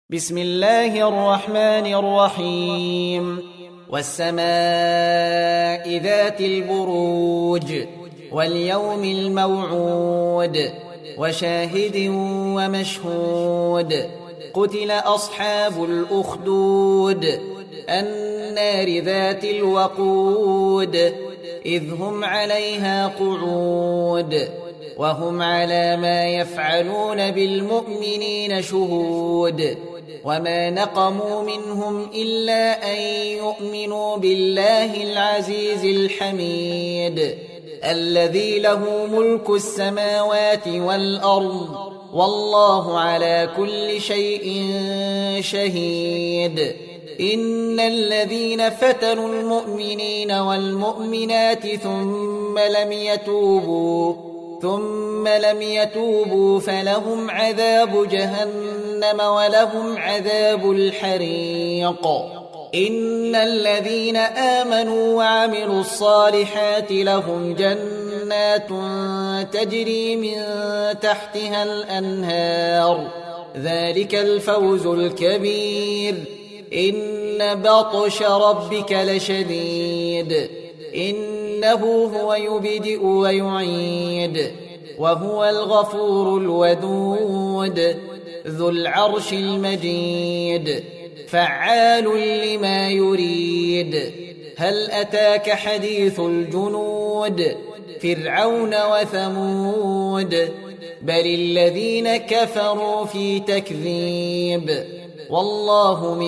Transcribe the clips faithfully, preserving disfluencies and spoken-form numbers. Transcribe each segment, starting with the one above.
بسم الله الرحمن الرحيم والسماء ذات البروج واليوم الموعود وشاهد ومشهود قتل أصحاب الأخدود النار ذات الوقود إذ هم عليها قعود وهم على ما يفعلون بالمؤمنين شهود وما نقموا منهم إلا أن يؤمنوا بالله العزيز الحميد الذي له ملك السماوات والأرض والله على كل شيء شهيد إن الذين فتنوا المؤمنين والمؤمنات ثم لم يتوبوا ثم لم يتوبوا فلهم عذاب جهنم ولهم عذاب الحريق إن الذين آمنوا وعملوا الصالحات لهم جنات تجري من تحتها الأنهار ذلك الفوز الكبير إن بطش ربك لشديد إنه هو يبدئ ويعيد وهو الغفور الودود ذو العرش المجيد فعال لما يريد هل أتاك حديث الجنود فرعون وثمود بل الذين كفروا في تكذيب والله من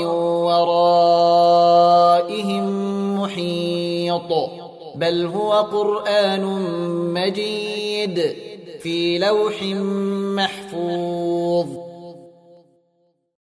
ورائهم محيط بل هو قرآن مجيد في لوح محفوظ.